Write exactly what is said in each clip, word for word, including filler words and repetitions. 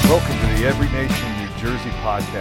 Welcome to the Every Nation New Jersey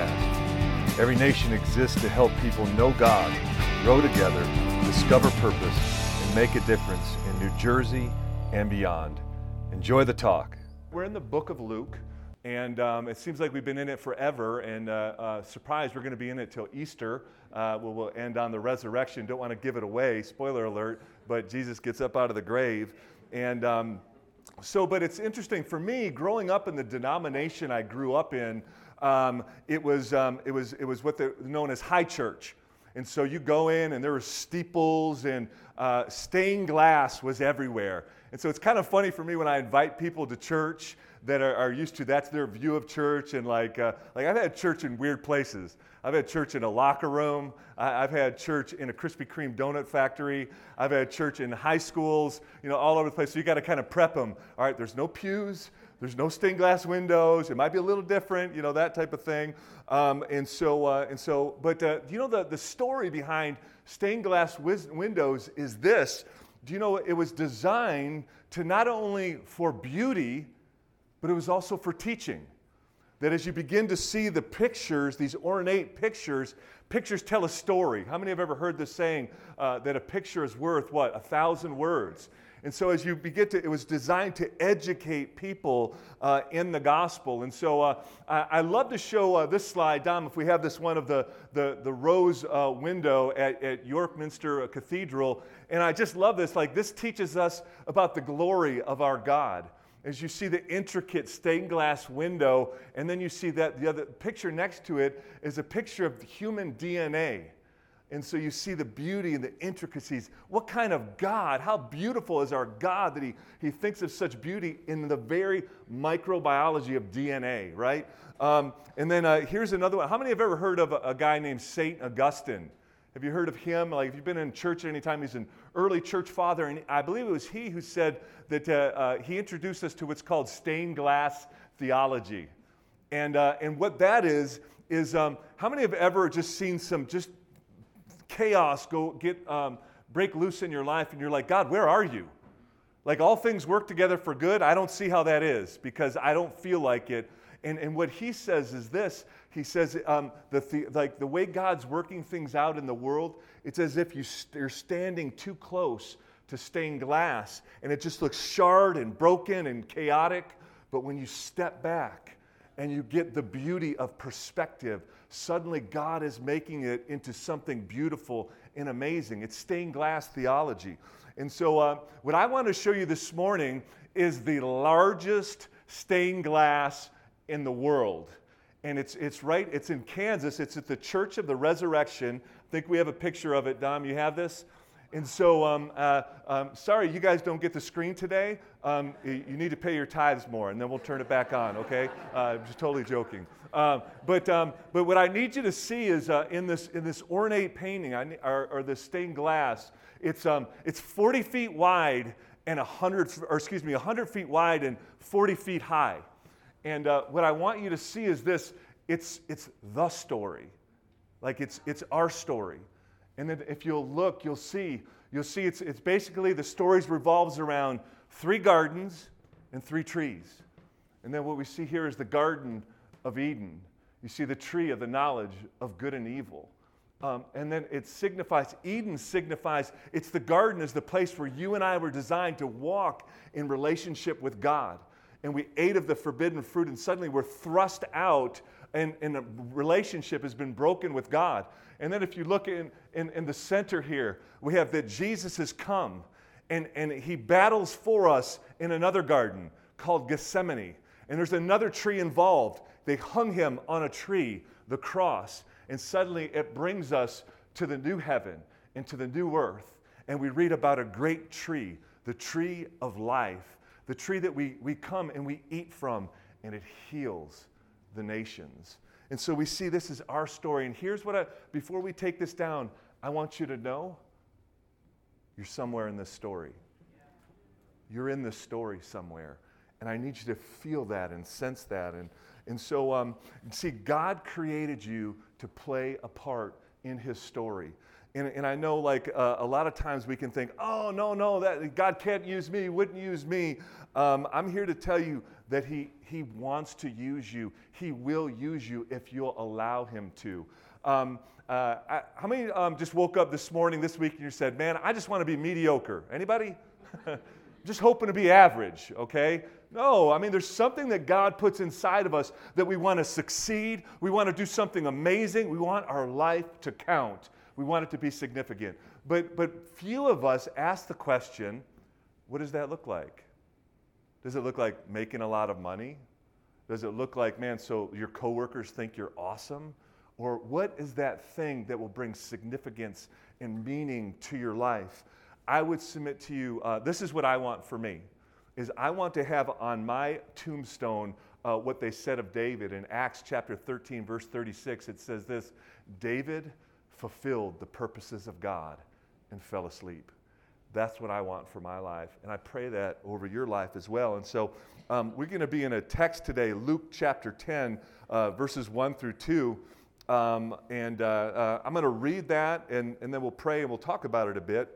podcast. Every Nation exists to help people know God, grow together, discover purpose, and make a difference in New Jersey and beyond. Enjoy the talk. We're in the book of Luke, and um, it seems like we've been in it forever, and uh, uh, surprise, we're going to be in it till Easter. Uh, we'll, we'll end on the resurrection. Don't want to give it away, spoiler alert, but Jesus gets up out of the grave. And um, so, but it's interesting for me, growing up in the denomination I grew up in, um, it was um, it was it was what they're known as high church. And so you go in, and there were steeples, and uh, stained glass was everywhere. And so it's kind of funny for me when I invite people to church that are, are used to, that's their view of church. And like, uh, like I've had church in weird places. I've had church in a locker room. I, I've had church in a Krispy Kreme donut factory. I've had church in high schools, you know, all over the place. So you got to kind of prep them. All right, there's no pews. There's no stained glass windows. It might be a little different, you know, that type of thing. Um, and so, uh, and so, but uh, you know, the, the story behind stained glass wiz- windows is this. Do you know it was designed to not only for beauty, but it was also for teaching. That as you begin to see the pictures, these ornate pictures, pictures tell a story. How many have ever heard this saying uh, that a picture is worth, what, a thousand words? And so as you begin to, it was designed to educate people uh, in the gospel. And so uh, I, I love to show uh, this slide, Dom, if we have this one of the, the, the rose uh, window at, at York Minster Cathedral. And I just love this. Like, this teaches us about the glory of our God. As you see the intricate stained glass window, and then you see that the other picture next to it is a picture of human D N A. And so you see the beauty and the intricacies. What kind of God, how beautiful is our God that he, he thinks of such beauty in the very microbiology of D N A, right? Um, and then uh, here's another one. How many have ever heard of a, a guy named Saint Augustine? Have you heard of him? Like, if you've been in church at any time, he's an early church father, and I believe it was he who said that uh, uh, he introduced us to what's called stained glass theology. And uh, and what that is, is um, how many have ever just seen some just chaos go get um, break loose in your life, and you're like, God, where are you? Like, all things work together for good. I don't see how that is because I don't feel like it. And and what he says is this. He says um, the, the like the way God's working things out in the world, it's as if you st- you're standing too close to stained glass, and it just looks charred and broken and chaotic. But when you step back and you get the beauty of perspective, suddenly God is making it into something beautiful and amazing. It's stained glass theology. And so uh, what I want to show you this morning is the largest stained glass in the world. And it's it's right, it's in Kansas. It's at the Church of the Resurrection. I think we have a picture of it. Dom, you have this? And so, um, uh, um, sorry, you guys don't get the screen today. Um, you, you need to pay your tithes more, and then we'll turn it back on, okay? Uh, I'm just totally joking. Um, but um, but what I need you to see is uh, in this in this ornate painting, I, or, or this stained glass, it's um it's forty feet wide and one hundred, or excuse me, one hundred feet wide and forty feet high. And uh, what I want you to see is this, it's it's the story. Like, it's it's our story. And then if you'll look, you'll see, you'll see it's it's basically the story revolves around three gardens and three trees. And then what we see here is the Garden of Eden. You see the tree of the knowledge of good and evil. Um, and then it signifies, Eden signifies, it's the garden is the place where you and I were designed to walk in relationship with God. And we ate of the forbidden fruit, and suddenly we're thrust out, and, and a relationship has been broken with God. And then if you look in, in, in the center here, we have that Jesus has come, and, and he battles for us in another garden called Gethsemane. And there's another tree involved. They hung him on a tree, the cross, and suddenly it brings us to the new heaven and to the new earth. And we read about a great tree, the tree of life. The tree that we, we come and we eat from, and it heals the nations. And so we see this is our story. And here's what I, before we take this down, I want you to know you're somewhere in this story. You're in this story somewhere. And I need you to feel that and sense that. And, and so, um, see, God created you to play a part in his story. And, and I know like uh, a lot of times we can think, oh, no, no, that God can't use me, wouldn't use me. Um, I'm here to tell you that he, he wants to use you. He will use you if you'll allow him to. Um, uh, I, how many um, just woke up this morning, this week, and you said, man, I just want to be mediocre? Anybody? Just hoping to be average, okay? No, I mean, there's something that God puts inside of us that we want to succeed. We want to do something amazing. We want our life to count. We want it to be significant. But, but few of us ask the question, what does that look like? Does it look like making a lot of money? Does it look like, man, so your coworkers think you're awesome? Or what is that thing that will bring significance and meaning to your life? I would submit to you, uh, this is what I want for me, is I want to have on my tombstone uh, what they said of David. In Acts chapter thirteen, verse thirty-six, it says this, David fulfilled the purposes of God and fell asleep. That's what I want for my life, and I pray that over your life as well. And so um, we're going to be in a text today, Luke chapter ten, uh, verses one through two, um, and uh, uh, I'm going to read that, and, and then we'll pray, and we'll talk about it a bit.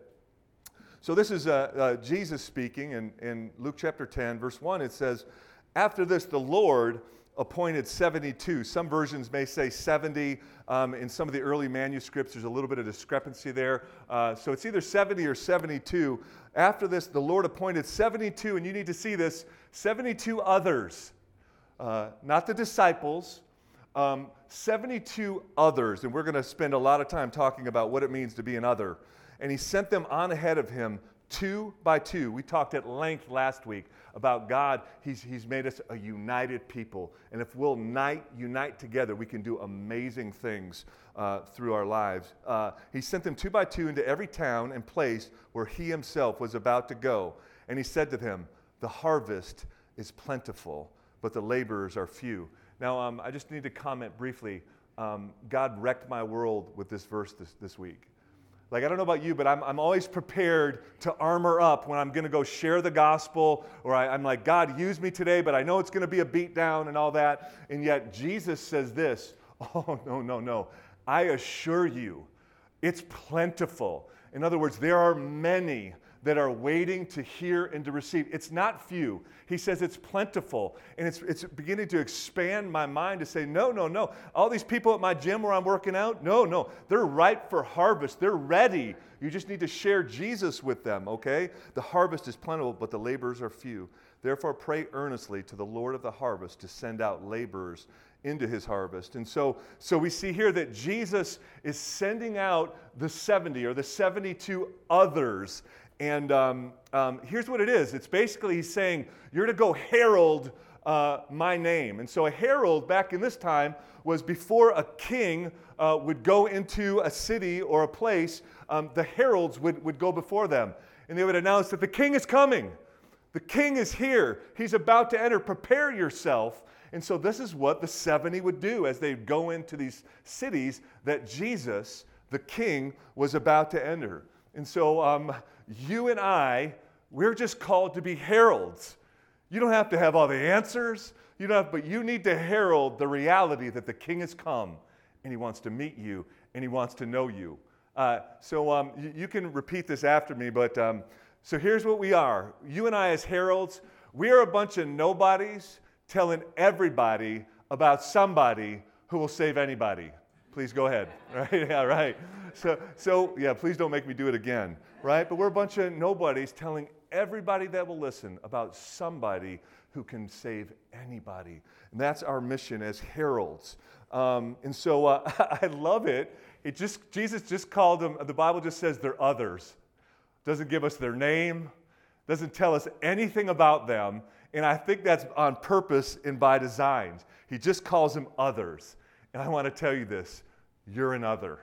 So this is uh, uh, Jesus speaking in, in Luke chapter ten, verse one. It says, after this, the Lord appointed seventy-two. Some versions may say seventy. Um, in some of the early manuscripts, there's a little bit of discrepancy there. Uh, so it's either seventy or seventy-two. After this, the Lord appointed seventy-two, and you need to see this, seventy-two others. Uh, not the disciples, um, seventy-two others. And we're going to spend a lot of time talking about what it means to be an other. And he sent them on ahead of him, two by two. We talked at length last week about God. He's, he's made us a united people. And if we'll unite, unite together, we can do amazing things uh, through our lives. Uh, he sent them two by two into every town and place where he himself was about to go. And he said to them, the harvest is plentiful, but the laborers are few. Now, um, I just need to comment briefly. Um, God wrecked my world with this verse this, this week. Like, I don't know about you, but I'm, I'm always prepared to armor up when I'm going to go share the gospel, or I, I'm like, God, use me today, but I know it's going to be a beat down and all that. And yet Jesus says this, oh, no, no, no. I assure you, it's plentiful. In other words, there are many that are waiting to hear and to receive. It's not few. He says it's plentiful. And it's, it's beginning to expand my mind to say, no, no, no. All these people at my gym where I'm working out, no, no. They're ripe for harvest. They're ready. You just need to share Jesus with them, okay? The harvest is plentiful, but the laborers are few. Therefore, pray earnestly to the Lord of the harvest to send out laborers into his harvest. And so, so we see here that Jesus is sending out the seventy or the seventy-two others. And um, um, here's what it is. It's basically he's saying, you're to go herald uh, my name. And so a herald back in this time was before a king uh, would go into a city or a place, um, the heralds would, would go before them. And they would announce that the king is coming. The king is here. He's about to enter. Prepare yourself. And so this is what the seventy would do as they go into these cities that Jesus, the king, was about to enter. And so um, you and I, we're just called to be heralds. You don't have to have all the answers, you don't have, but you need to herald the reality that the king has come, and he wants to meet you, and he wants to know you. Uh, so um, you, you can repeat this after me, but um, so here's what we are. You and I as heralds, we are a bunch of nobodies telling everybody about somebody who will save anybody. Please go ahead. Right? Yeah, right. So, so yeah, please don't make me do it again. Right? But we're a bunch of nobodies telling everybody that will listen about somebody who can save anybody. And that's our mission as heralds. Um, and so uh, I love it. It just Jesus just called them, the Bible just says they're others. Doesn't give us their name, doesn't tell us anything about them. And I think that's on purpose and by design. He just calls them others. And I want to tell you this, you're an other.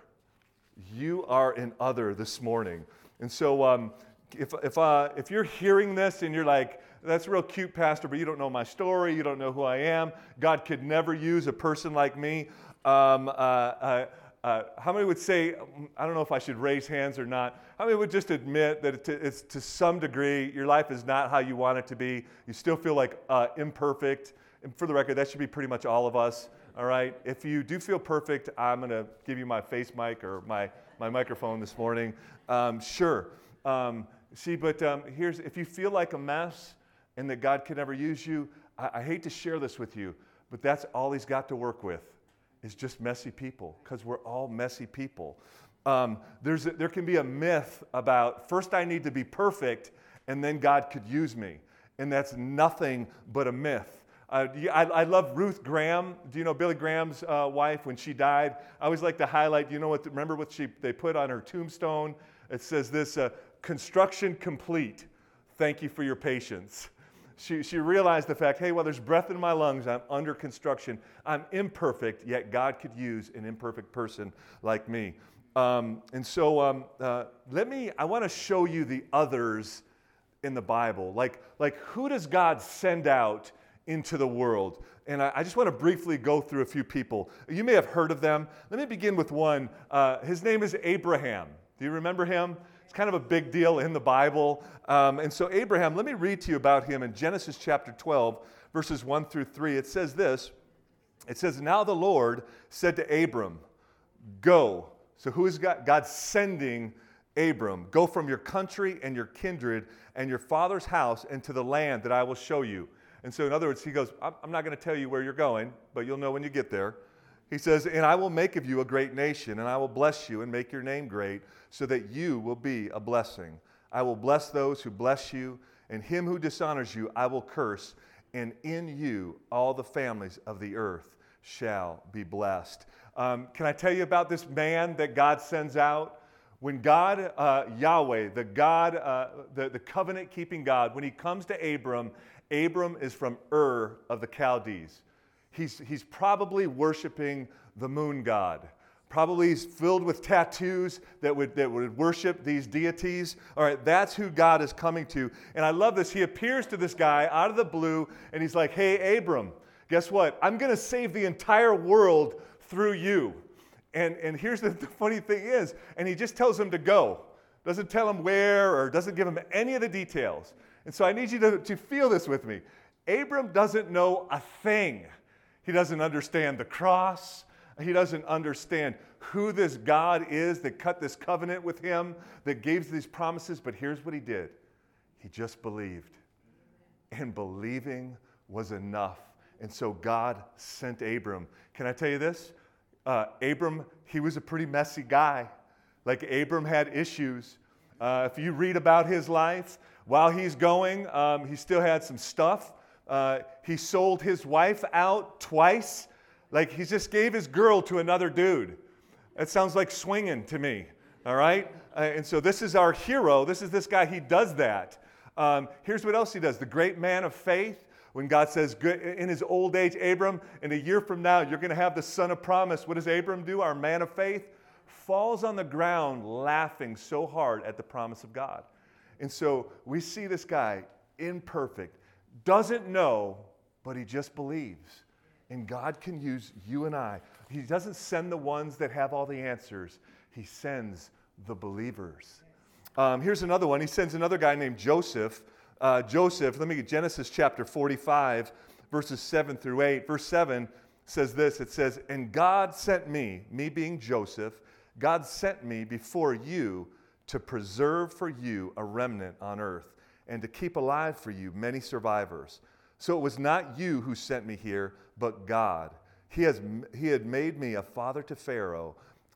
You are an other this morning. And so um, if if uh, if you're hearing this and you're like, that's real cute, Pastor, but you don't know my story, you don't know who I am, God could never use a person like me. Um, uh, uh, uh, how many would say, I don't know if I should raise hands or not, how many would just admit that it, it's to some degree, your life is not how you want it to be, you still feel like uh, imperfect, And for the record, that should be pretty much all of us, all right? If you do feel perfect, I'm going to give you my face mic or my, my microphone this morning. Um, sure. Um, see, but um, here's, if you feel like a mess and that God could never use you, I, I hate to share this with you, but that's all he's got to work with is just messy people, because we're all messy people. Um, there's a, there can be a myth about first I need to be perfect and then God could use me. And that's nothing but a myth. Uh, I, I love Ruth Graham. Do you know Billy Graham's uh, wife when she died? I always like to highlight, you know what, remember what she they put on her tombstone? It says this, uh, construction complete. Thank you for your patience. She, she realized the fact, hey, well, there's breath in my lungs. I'm under construction. I'm imperfect, yet God could use an imperfect person like me. Um, and so um, uh, let me, I want to show you the others in the Bible. Like, like who does God send out into the world? And I, I just want to briefly go through a few people. You may have heard of them. Let me begin with one. Uh, his name is Abraham. Do you remember him? It's kind of a big deal in the Bible. Um, and so Abraham, let me read to you about him in Genesis chapter twelve, verses one through three. It says this. It says, now the Lord said to Abram, go. So who is God? God sending Abram, go from your country and your kindred and your father's house into the land that I will show you. And so in other words, he goes, I'm not going to tell you where you're going, but you'll know when you get there. He says, and I will make of you a great nation, and I will bless you and make your name great, so that you will be a blessing. I will bless those who bless you, and him who dishonors you I will curse, and in you all the families of the earth shall be blessed. Um, can I tell you about this man that God sends out? When God, uh, Yahweh, the God, uh, the, the covenant-keeping God, when he comes to Abram, Abram is from Ur of the Chaldees. He's, he's probably worshiping the moon god. Probably he's filled with tattoos that would, that would worship these deities. All right, that's who God is coming to. And I love this. He appears to this guy out of the blue, and he's like, hey, Abram, guess what? I'm going to save the entire world through you. And, and here's the, the funny thing is, and he just tells him to go. Doesn't tell him where or doesn't give him any of the details. And so I need you to, to feel this with me. Abram doesn't know a thing. He doesn't understand the cross. He doesn't understand who this God is that cut this covenant with him, that gave these promises. But here's what he did. He just believed. And believing was enough. And so God sent Abram. Can I tell you this? Uh, Abram, he was a pretty messy guy. Like Abram had issues. Uh, if you read about his life, while he's going, um, he still had some stuff. Uh, he sold his wife out twice. Like he just gave his girl to another dude. That sounds like swinging to me, all right? Uh, and so this is our hero. This is this guy. He does that. Um, here's what else he does. The great man of faith. When God says, good, in his old age, Abram, in a year from now, you're going to have the son of promise. What does Abram do? Our man of faith falls on the ground laughing so hard at the promise of God. And so we see this guy, imperfect, doesn't know, but he just believes. And God can use you and I. He doesn't send the ones that have all the answers. He sends the believers. Um, here's another one. He sends another guy named Joseph. Uh, Joseph, let me get Genesis chapter forty-five, verses seven through eight. Verse seven says this. It says, and God sent me, me being Joseph, God sent me before you to preserve for you a remnant on earth and to keep alive for you many survivors. So it was not you who sent me here, but God. He has he had made me a father to Pharaoh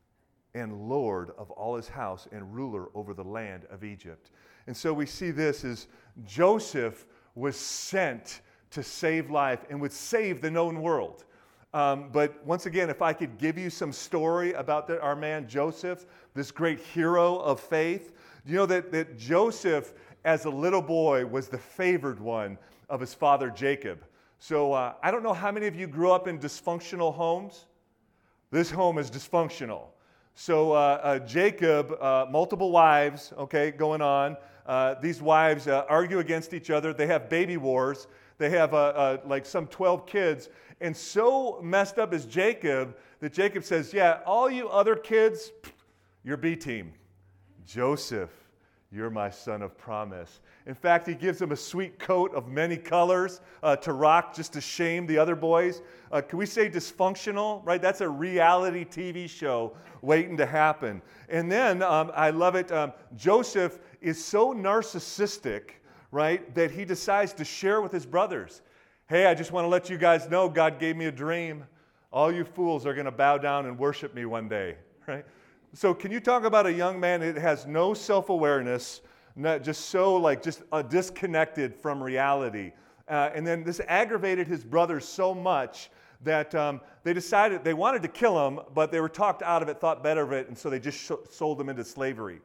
and Lord of all his house and ruler over the land of Egypt. And so we see this as Joseph was sent to save life and would save the known world. Um, but once again, if I could give you some story about the, our man Joseph, this great hero of faith, you know that, that Joseph, as a little boy, was the favored one of his father Jacob. So uh, I don't know how many of you grew up in dysfunctional homes. This home is dysfunctional. So uh, uh, Jacob, uh, multiple wives, okay, going on. Uh, these wives uh, argue against each other. They have baby wars. They have uh, uh, like some twelve kids. And so messed up is Jacob that Jacob says, yeah, all you other kids, you're B team. Joseph, you're my son of promise. In fact, he gives him a sweet coat of many colors uh, to rock just to shame the other boys. Uh, can we say dysfunctional, right? That's a reality T V show waiting to happen. And then, um, I love it, um, Joseph is so narcissistic, right, that he decides to share with his brothers. Hey, I just want to let you guys know God gave me a dream. All you fools are going to bow down and worship me one day, right? So can you talk about a young man that has no self-awareness, not just so like just uh, disconnected from reality? Uh, and then this aggravated his brothers so much that um, they decided they wanted to kill him, but they were talked out of it, thought better of it, and so they just sh- sold him into slavery.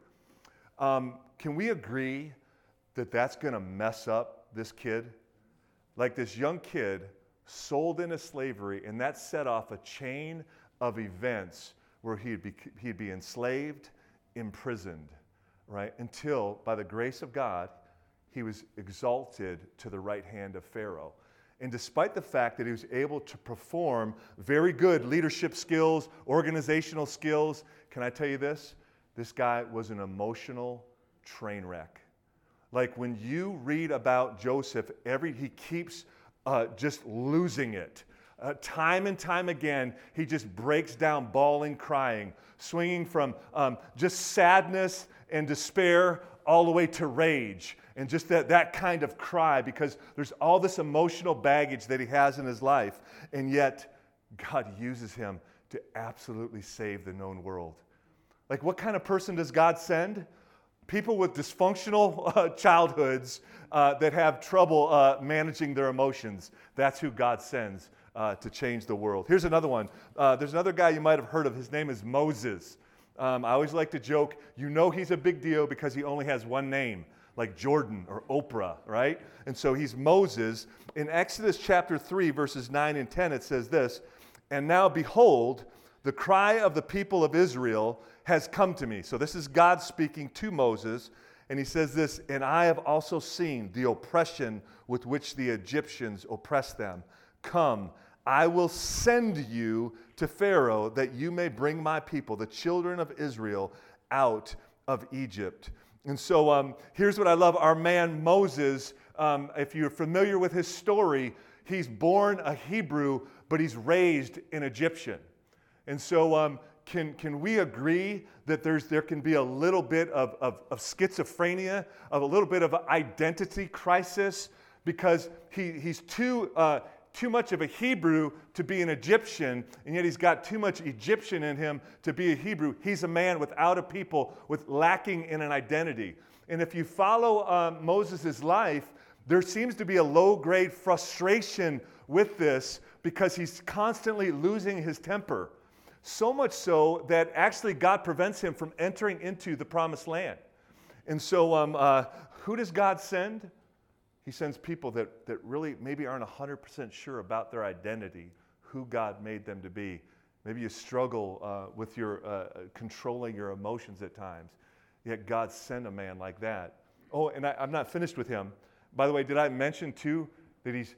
Um, can we agree that that's going to mess up this kid? Like this young kid sold into slavery, and that set off a chain of events where he'd be, he'd be enslaved, imprisoned, right? Until, by the grace of God, he was exalted to the right hand of Pharaoh. And despite the fact that he was able to perform very good leadership skills, organizational skills, can I tell you this? This guy was an emotional train wreck. Like when you read about Joseph, every he keeps uh, just losing it. Uh, time and time again, he just breaks down bawling, crying, swinging from um, just sadness and despair all the way to rage. And just that, that kind of cry, because there's all this emotional baggage that he has in his life. And yet, God uses him to absolutely save the known world. Like, what kind of person does God send? People with dysfunctional uh, childhoods uh, that have trouble uh, managing their emotions. That's who God sends uh, to change the world. Here's another one. Uh, there's another guy you might have heard of. His name is Moses. Um, I always like to joke, you know he's a big deal because he only has one name, like Jordan or Oprah, right? And so he's Moses. In Exodus chapter three, verses nine and ten, it says this, "And now behold, the cry of the people of Israel has come to me." So this is God speaking to Moses, and he says this, "And I have also seen the oppression with which the Egyptians oppress them. Come, I will send you to Pharaoh that you may bring my people, the children of Israel, out of Egypt." And so um, here's what I love. Our man Moses, um, if you're familiar with his story, he's born a Hebrew, but he's raised an Egyptian. And so um, can, can we agree that there's, there can be a little bit of, of, of schizophrenia, of a little bit of an identity crisis, because he, he's too... Uh, too much of a Hebrew to be an Egyptian, and yet he's got too much Egyptian in him to be a Hebrew. He's a man without a people, with lacking in an identity. And if you follow um, Moses' life, there seems to be a low-grade frustration with this because he's constantly losing his temper. So much so that actually God prevents him from entering into the promised land. And so um, uh, who does God send? He sends people that, that really maybe aren't one hundred percent sure about their identity, who God made them to be. Maybe you struggle uh, with your uh, controlling your emotions at times. Yet God sent a man like that. Oh, and I, I'm not finished with him. By the way, did I mention too that he's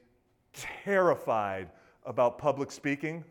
terrified about public speaking?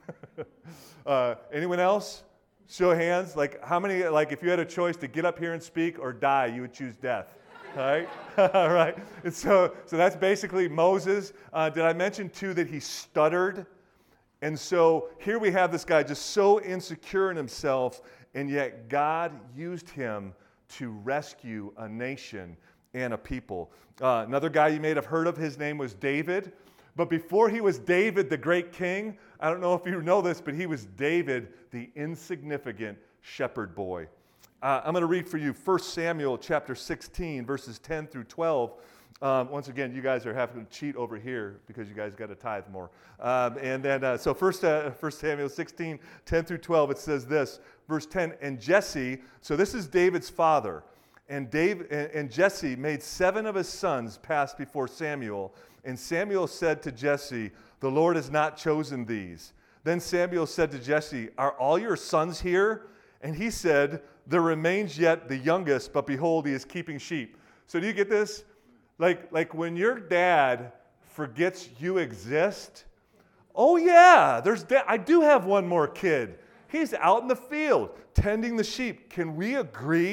uh, anyone else? Show of hands. Like how many, like if you had a choice to get up here and speak or die, you would choose death. All right, all right. And so, so that's basically Moses. Uh, did I mention too that he stuttered? And so here we have this guy just so insecure in himself, and yet God used him to rescue a nation and a people. Uh, another guy you may have heard of, his name was David. But before he was David, the great king, I don't know if you know this, but he was David, the insignificant shepherd boy. Uh, I'm going to read for you First Samuel chapter sixteen, verses ten through twelve. Um, once again, you guys are having to cheat over here because you guys got to tithe more. Um, and then, uh, so First, uh, First Samuel sixteen, ten through twelve, it says this, verse ten, "And Jesse," so this is David's father, and, Dave, and, and Jesse made seven of his sons pass before Samuel. And Samuel said to Jesse, "The Lord has not chosen these." Then Samuel said to Jesse, "Are all your sons here?" And he said, "There remains yet the youngest, but behold, he is keeping sheep." So do you get this? Like, like when your dad forgets you exist, oh yeah, there's da- I do have one more kid. He's out in the field tending the sheep. Can we agree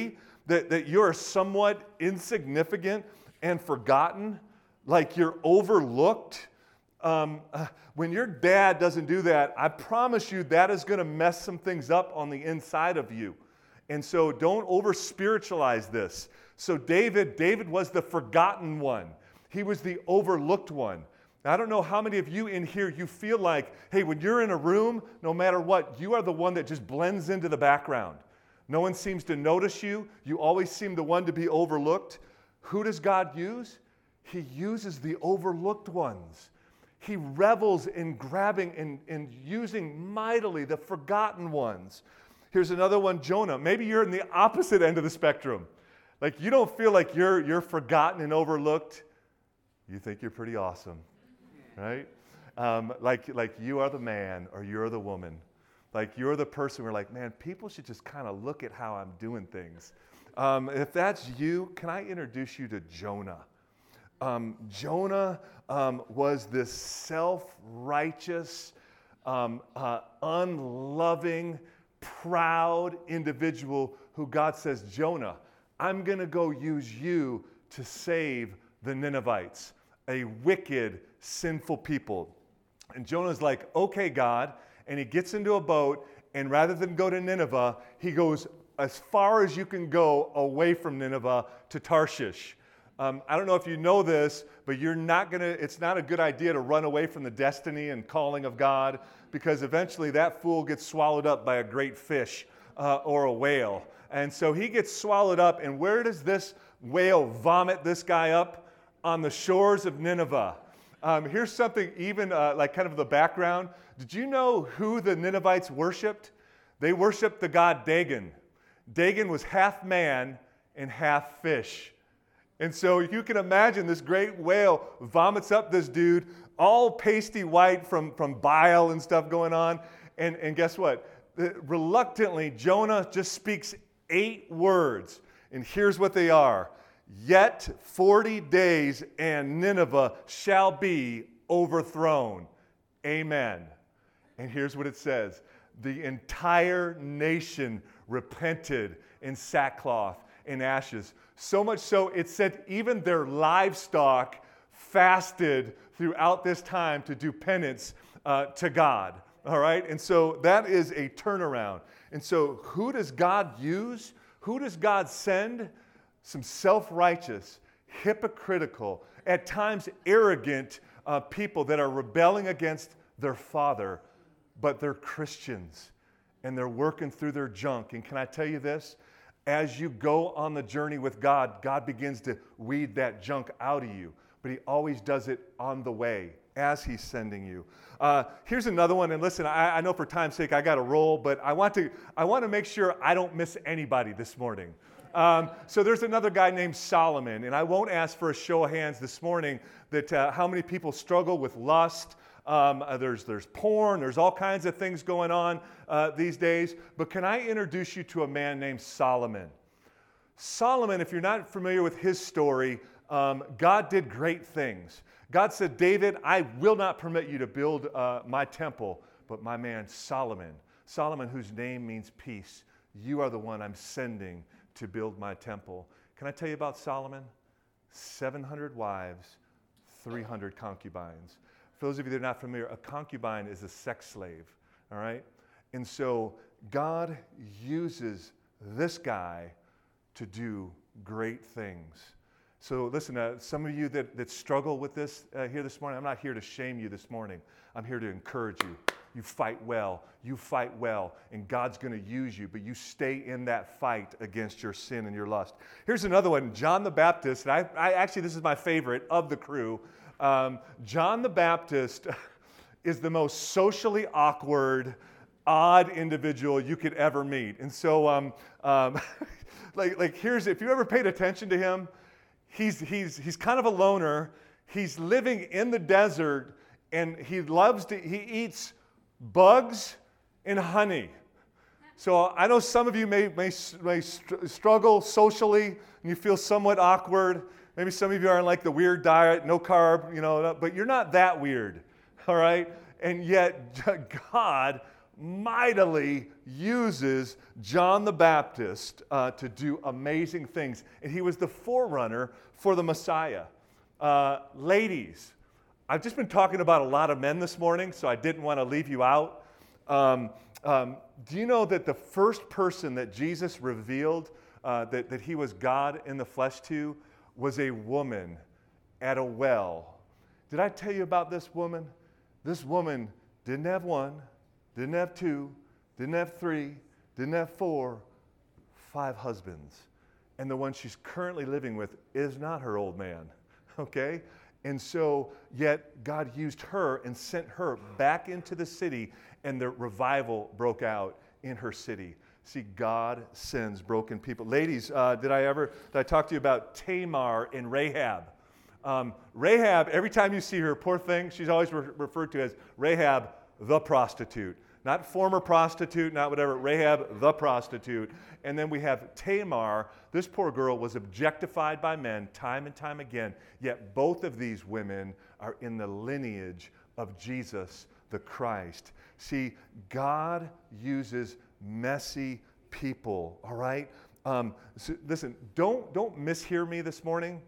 that, that you're somewhat insignificant and forgotten, like you're overlooked, um, uh, when your dad doesn't do that, I promise you that is going to mess some things up on the inside of you. And so don't over-spiritualize this. So David, David was the forgotten one. He was the overlooked one. Now, I don't know how many of you in here, you feel like, hey, when you're in a room, no matter what, you are the one that just blends into the background. No one seems to notice you. You always seem the one to be overlooked. Who does God use? He uses the overlooked ones. He revels in grabbing and, and using mightily the forgotten ones. Here's another one, Jonah. Maybe you're in the opposite end of the spectrum. Like you don't feel like you're, you're forgotten and overlooked. You think you're pretty awesome, right? Um, like, like you are the man or you're the woman. Like you're the person where like, man, people should just kind of look at how I'm doing things. Um, if that's you, can I introduce you to Jonah? Um, Jonah um, was this self-righteous, um, uh, unloving, proud individual who God says, Jonah, I'm going to go use you to save the Ninevites, a wicked, sinful people. And Jonah's like, okay, God. And he gets into a boat, and rather than go to Nineveh, he goes as far as you can go away from Nineveh to Tarshish. Um, I don't know if you know this, but you're not gonna, it's not a good idea to run away from the destiny and calling of God, because eventually that fool gets swallowed up by a great fish uh, or a whale. And so he gets swallowed up, and where does this whale vomit this guy up? On the shores of Nineveh. Um, here's something even uh, like kind of the background. Did you know who the Ninevites worshipped? They worshipped the god Dagon. Dagon was half man and half fish. And so you can imagine this great whale vomits up this dude, all pasty white from, from bile and stuff going on. And, and guess what? Reluctantly, Jonah just speaks eight words. And here's what they are. Yet forty days and Nineveh shall be overthrown. Amen. And here's what it says. The entire nation repented in sackcloth and ashes. So much so, it said even their livestock fasted throughout this time to do penance uh, to God. All right? And so that is a turnaround. And so who does God use? Who does God send? Some self-righteous, hypocritical, at times arrogant uh, people that are rebelling against their Father, but they're Christians, and they're working through their junk. And can I tell you this? As you go on the journey with God, God begins to weed that junk out of you, but He always does it on the way as He's sending you. Uh, here's another one, and listen, I, I know for time's sake I got to roll, but I want to I want to make sure I don't miss anybody this morning. Um, so there's another guy named Solomon, and I won't ask for a show of hands this morning that uh, how many people struggle with lust. Um, uh, there's, there's porn, there's all kinds of things going on uh, these days. But can I introduce you to a man named Solomon? Solomon, if you're not familiar with his story, um, God did great things. God said, David, I will not permit you to build uh, my temple, but my man Solomon, Solomon whose name means peace, you are the one I'm sending to build my temple. Can I tell you about Solomon? seven hundred wives, three hundred concubines. For those of you that are not familiar, a concubine is a sex slave, all right? And so God uses this guy to do great things. So listen, uh, some of you that, that struggle with this uh, here this morning, I'm not here to shame you this morning. I'm here to encourage you. You fight well. You fight well, and God's going to use you, but you stay in that fight against your sin and your lust. Here's another one, John the Baptist, and I, I actually, this is my favorite of the crew. Um, John the Baptist is the most socially awkward, odd individual you could ever meet. And so, um, um, like, like here's, if you ever paid attention to him, he's, he's, he's kind of a loner. He's living in the desert, and he loves to, he eats bugs and honey. So I know some of you may, may, may struggle socially, and you feel somewhat awkward. Maybe some of you are on like the weird diet, no carb, you know, but you're not that weird, all right? And yet God mightily uses John the Baptist uh, to do amazing things. And he was the forerunner for the Messiah. Uh, ladies, I've just been talking about a lot of men this morning, so I didn't want to leave you out. Um, um, do you know that the first person that Jesus revealed uh, that, that he was God in the flesh to was a woman at a well? Did I tell you about this woman? This woman didn't have one, didn't have two, didn't have three, didn't have four, five husbands. And the one she's currently living with is not her old man, okay? And so, yet God used her and sent her back into the city, and the revival broke out in her city. See, God sends broken people. Ladies, uh, did I ever, did I talk to you about Tamar and Rahab? Um, Rahab, every time you see her, poor thing, she's always re- referred to as Rahab the prostitute. Not former prostitute, not whatever, Rahab the prostitute. And then we have Tamar. This poor girl was objectified by men time and time again, yet both of these women are in the lineage of Jesus the Christ. See, God uses messy people, all right? Um, so listen, don't, don't mishear me this morning.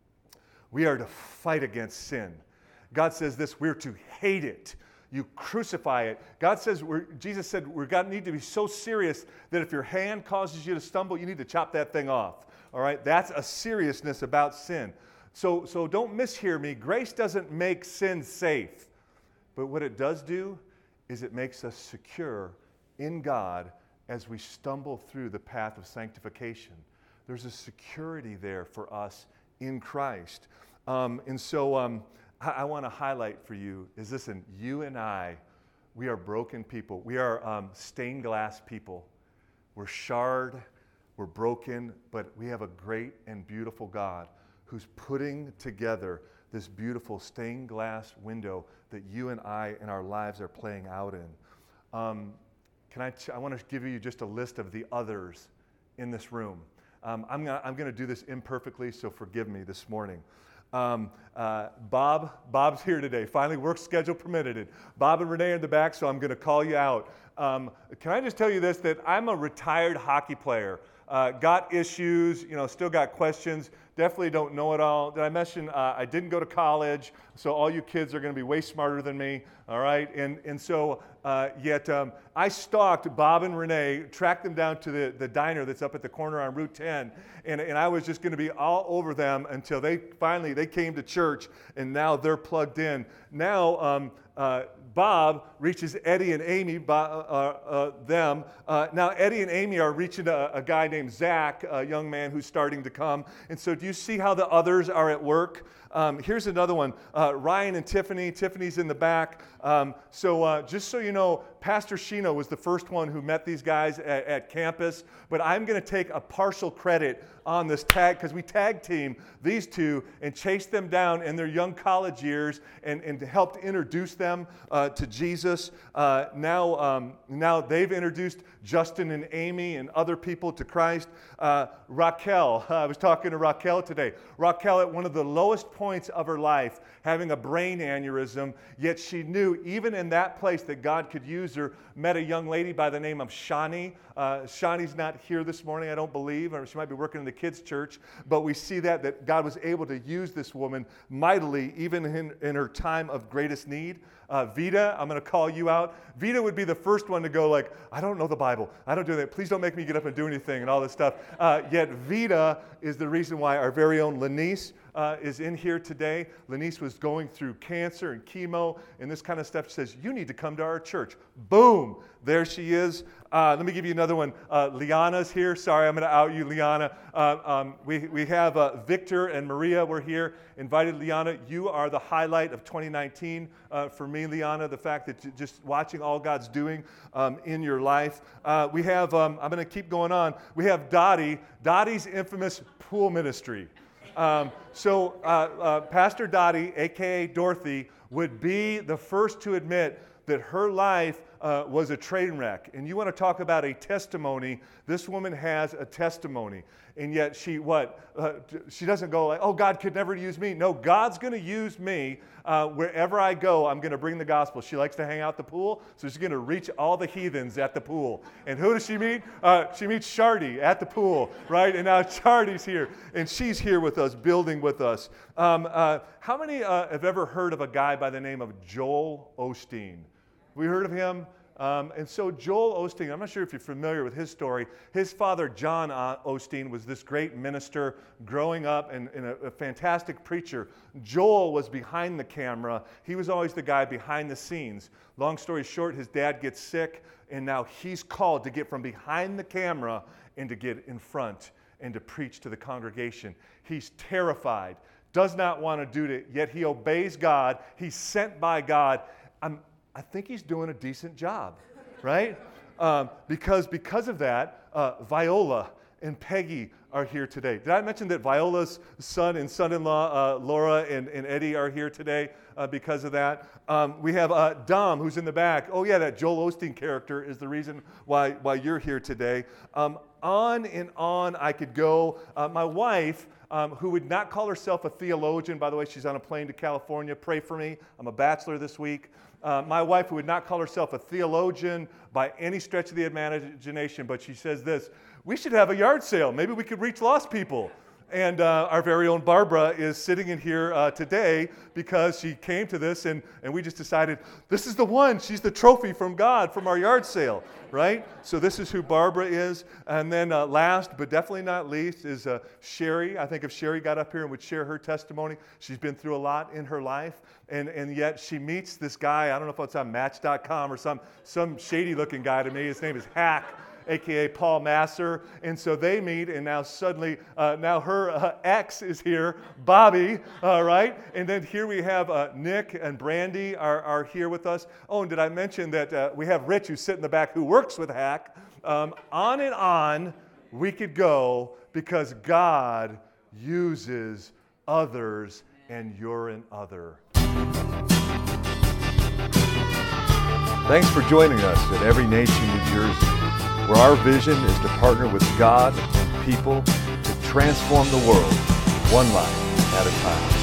We are to fight against sin. God says this, we're to hate it. You crucify it. God says, we're, Jesus said, we got need to be so serious that if your hand causes you to stumble, you need to chop that thing off. All right? That's a seriousness about sin. So, so don't mishear me. Grace doesn't make sin safe. But what it does do is it makes us secure in God as we stumble through the path of sanctification. There's a security there for us in Christ. Um, and so um, I, I want to highlight for you is, listen, you and I, we are broken people. We are um, stained glass people. We're shard, we're broken, but we have a great and beautiful God who's putting together this beautiful stained glass window that you and I and our lives are playing out in. Um, can I, ch- I want to give you just a list of the others in this room. Um, I'm gonna, I'm gonna do this imperfectly, so forgive me this morning. Um, uh, Bob, Bob's here today. Finally, work schedule permitted it. Bob and Renee are in the back, so I'm gonna call you out. Um, can I just tell you this, that I'm a retired hockey player. Uh, got issues, you know, still got questions. Definitely don't know it all. Did I mention uh, I didn't go to college, so all you kids are going to be way smarter than me, all right? And and so, uh, yet um, I stalked Bob and Renee, tracked them down to the, the diner that's up at the corner on Route ten, and, and I was just going to be all over them until they finally, they came to church, and now they're plugged in. Now, um, uh, Bob reaches Eddie and Amy, uh, uh, them. Uh, now, Eddie and Amy are reaching a, a guy named Zach, a young man who's starting to come. And so do you see how the others are at work? Um, here's another one, uh, Ryan and Tiffany. Tiffany's in the back. Um, so uh, just so you know, Pastor Sheena was the first one who met these guys at, at campus, but I'm going to take a partial credit on this tag because we tag team these two and chased them down in their young college years and, and helped introduce them uh, to Jesus. Uh, now, um, now they've introduced Justin and Amy and other people to Christ. Uh, Raquel, I was talking to Raquel today. Raquel at one of the lowest points of her life, having a brain aneurysm, yet she knew even in that place that God could use her, met a young lady by the name of Shani. Uh, Shani's not here this morning, I don't believe, or she might be working in the kids' church, but we see that, that God was able to use this woman mightily, even in, in her time of greatest need. Uh, Vita, I'm going to call you out. Vita would be the first one to go like, I don't know the Bible. I don't do that. Please don't make me get up and do anything and all this stuff. Uh, yet Vita is the reason why our very own Lanice uh, is in here today. Lanice was going through cancer and chemo and this kind of stuff. She says, you need to come to our church. Boom, there she is. Uh, let me give you another one. Uh, Liana's here. Sorry, I'm going to out you, Liana. Uh, um, we, we have uh, Victor and Maria were here. Invited Liana. You are the highlight of twenty nineteen uh, for me, Liana, the fact that you, just watching all God's doing um, in your life. Uh, we have, um, I'm going to keep going on. We have Dottie. Dottie's infamous pool ministry. Um, so uh, uh, Pastor Dottie, a k a. Dorothy, would be the first to admit that her life uh, was a train wreck. And you want to talk about a testimony. This woman has a testimony. And yet she, what? Uh, she doesn't go like, oh, God could never use me. No, God's going to use me. Uh, wherever I go, I'm going to bring the gospel. She likes to hang out at the pool, so she's going to reach all the heathens at the pool. And who does she meet? Uh, she meets Shardy at the pool, right? And now Shardy's here, and she's here with us, building with us. Um, uh, how many uh, have ever heard of a guy by the name of Joel Osteen? We heard of him? Um, and so Joel Osteen, I'm not sure if you're familiar with his story. His father, John Osteen, was this great minister growing up and, and a, a fantastic preacher. Joel was behind the camera. He was always the guy behind the scenes. Long story short, his dad gets sick, and now he's called to get from behind the camera and to get in front and to preach to the congregation. He's terrified, does not want to do it, yet he obeys God. He's sent by God. I'm I think he's doing a decent job, right? Um, because because of that, uh, Viola and Peggy are here today. Did I mention that Viola's son and son-in-law, uh, Laura and, and Eddie, are here today uh, because of that? Um, we have uh, Dom, who's in the back. Oh yeah, that Joel Osteen character is the reason why, why you're here today. Um, on and on I could go. Uh, my wife, Um, who would not call herself a theologian. By the way, she's on a plane to California. Pray for me. I'm a bachelor this week. Uh, my wife, who would not call herself a theologian by any stretch of the imagination, but she says this: we should have a yard sale. Maybe we could reach lost people. And uh, our very own Barbara is sitting in here uh, today because she came to this, and, and we just decided, this is the one. She's the trophy from God from our yard sale, right? So this is who Barbara is. And then uh, last, but definitely not least, is uh, Sherry. I think if Sherry got up here and would share her testimony, she's been through a lot in her life, and, and yet she meets this guy. I don't know if it's on Match dot com or some, some shady-looking guy to me. His name is Hack, a k a. Paul Masser. And so they meet, and now suddenly, uh, now her uh, ex is here, Bobby, all right? And then here we have uh, Nick and Brandy are, are here with us. Oh, and did I mention that uh, we have Rich, who's sitting in the back, who works with Hack. Um, on and on we could go, because God uses others, and you're an other. Thanks for joining us at Every Nation, New Jersey, where our vision is to partner with God and people to transform the world one life at a time.